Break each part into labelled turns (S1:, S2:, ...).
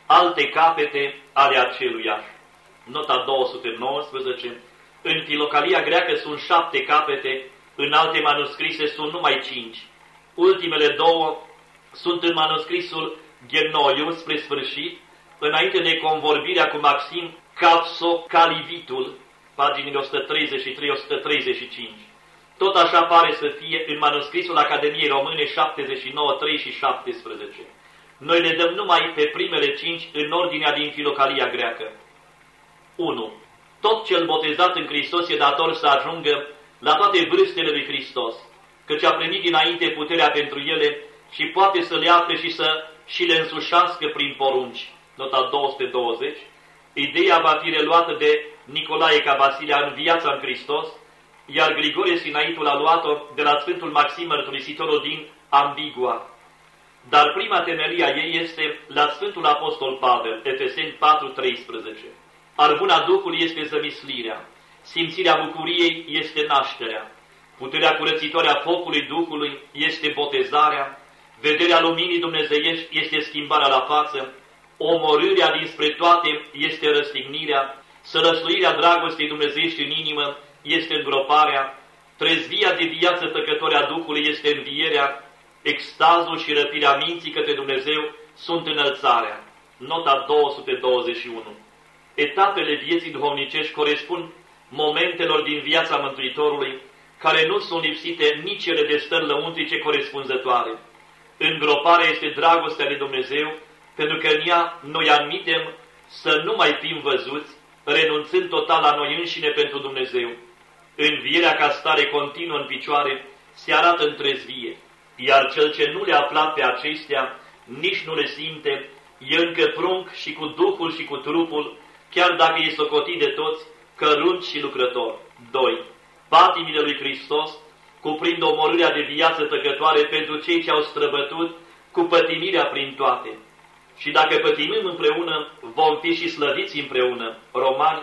S1: alte capete ale aceluiași. Nota 219. În filocalia greacă sunt 7 capete, în alte manuscrise sunt numai 5. Ultimele două sunt în manuscrisul Genoiu spre sfârșit, înainte de convorbirea cu Maxim Capsocalivitul, paginile 133-135. Tot așa pare să fie în manuscrisul Academiei Române 79, 3 și 17. Noi le dăm numai pe primele 5 în ordinea din filocalia greacă. 1. Tot cel botezat în Hristos e dator să ajungă la toate vârstele lui Hristos, căci a primit dinainte puterea pentru ele și poate să le afle și le însușească prin porunci. Nota 220. Ideea va fi reluată de Nicolae ca Vasilea în Viața în Hristos, iar Grigorie Sinaitul a luat-o de la Sfântul Maxim Mărturisitorul din Ambigua. Dar prima temelie a ei este la Sfântul Apostol Pavel, Efeseni 4:13. Arvuna Duhului este zămislirea, simțirea bucuriei este nașterea, puterea curățitoare a focului Duhului este botezarea, vederea luminii dumnezeiești este schimbarea la față, omorârea dinspre toate este răstignirea, sălășluirea dragostei dumnezeiești în inimă este îngroparea, trezvia de viață tăcătoare a Duhului este învierea, extazul și răpirea minții către Dumnezeu sunt înălțarea. Nota 221. Etapele vieții duhovnicești corespund momentelor din viața Mântuitorului, care nu sunt lipsite nici ele de stări lăuntrice corespunzătoare. Îngroparea este dragostea de Dumnezeu, pentru că în ea noi admitem să nu mai fim văzuți, renunțând total la noi înșine pentru Dumnezeu. Învierea ca stare continuă în picioare se arată în trezvie, iar cel ce nu le-a aflat pe acestea, nici nu le simte, e încă prunc și cu Duhul și cu trupul, chiar dacă e socotit de toți, cărunt și lucrător. 2. Patimile lui Hristos cuprind omorârea de viață tăcătoare pentru cei ce au străbătut cu pătimirea prin toate. Și dacă pătimim împreună, vom fi și slăviți împreună. Romani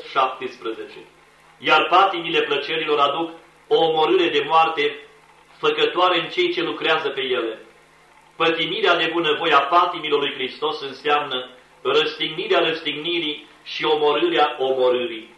S1: 8:17. Iar patimile plăcerilor aduc o omorâre de moarte făcătoare în cei ce lucrează pe ele. Pătimirea de bunăvoie a patimilor lui Hristos înseamnă răstignirea răstignirii și omorârea omorârii.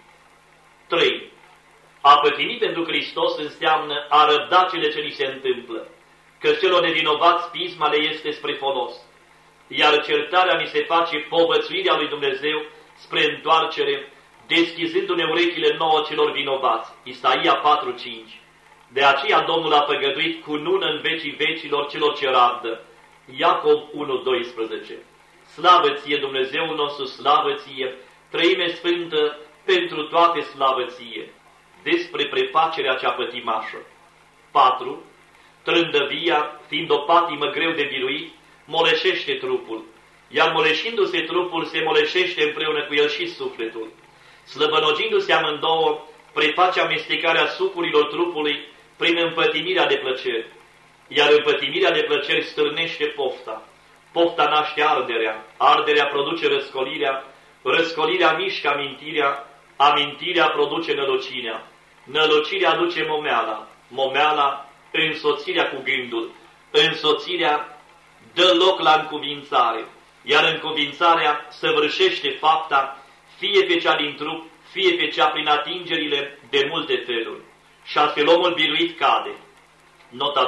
S1: 3. A pătimi pentru Hristos înseamnă a răbda cele ce ni se întâmplă, că celor nevinovați pisma le este spre folos, iar certarea ni se face povățuirea lui Dumnezeu spre întoarcere, deschizându-ne urechile nouă celor vinovați. Isaia 4:5. De aceea Domnul a făgăduit cunună în vecii vecilor celor ce rabdă. Iacob 1:12. Slavă ție, Dumnezeul nostru, slavă ție, Treime Sfântă, pentru toate slavă ție. Despre prefacerea cea pătimașă. 4. Trândăvia, fiind o patimă greu de biruit, moleșește trupul, iar moleșindu-se trupul, se moleșește împreună cu el și sufletul. Slăbănogindu-se amândouă, preface amestecarea sucurilor trupului prin împătimirea de plăceri, iar împătimirea de plăceri stârnește pofta. Pofta naște arderea, arderea produce răscolirea, răscolirea mișcă amintirea, amintirea produce nălucirea, nălucirea aduce momeala, momeala însoțirea cu gândul, însoțirea dă loc la încuvințare, iar încuvințarea săvârșește fapta, fie pe cea din trup, fie pe cea prin atingerile de multe feluri. Și astfel omul biruit cade. Nota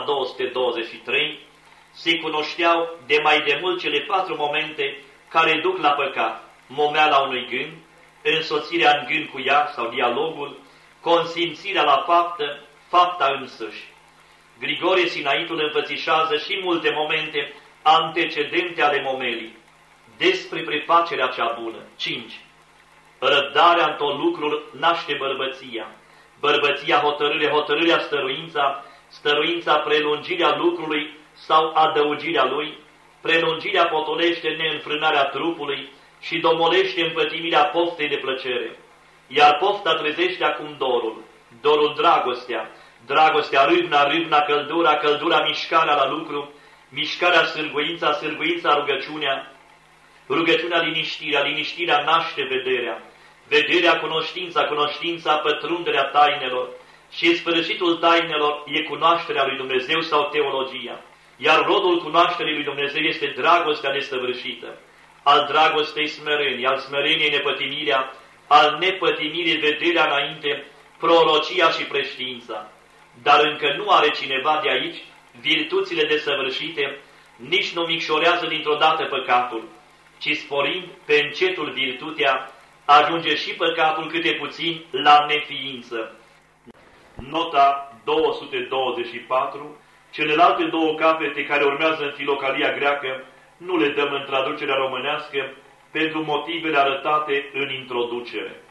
S1: 223. Se cunoșteau de mai demult cele 4 momente care duc la păcat: momeala unui gând, însoțirea în gând cu ea sau dialogul, consimțirea la faptă, fapta însăși. Grigorie Sinaitul înfățișează și multe momente antecedente ale momelii. Despre prefacerea cea bună. 5. Răbdarea în tot lucrul naște bărbăția. Bărbăția hotărâre, hotărârea stăruința, stăruința prelungirea lucrului sau adăugirea lui, prelungirea potolește neînfrânarea trupului și domolește împătimirea poftei de plăcere. Iar pofta trezește acum dorul, dorul dragostea, dragostea râvna, râvna căldura, căldura mișcarea la lucru, mișcarea sârguința, sârguința rugăciunea, rugăciunea liniștirea, liniștirea naște vederea, vederea cunoștința, cunoștința pătrunderea tainelor și sfârșitul tainelor e cunoașterea lui Dumnezeu sau teologia. Iar rodul cunoașterii lui Dumnezeu este dragostea desăvârșită. al dragostei smerâni, al smerâniei nepătimirea, al nepătimirii vederea înainte, prorocia și preștiința. Dar încă nu are cineva de aici virtuțile desăvârșite, nici nu micșorează dintr-o dată păcatul, ci sporind pe încetul virtutea, ajunge și păcatul câte puțin la neființă. Nota 224, celelalte două capete care urmează în filocalia greacă nu le dăm în traducerea românească pentru motivele arătate în introducere.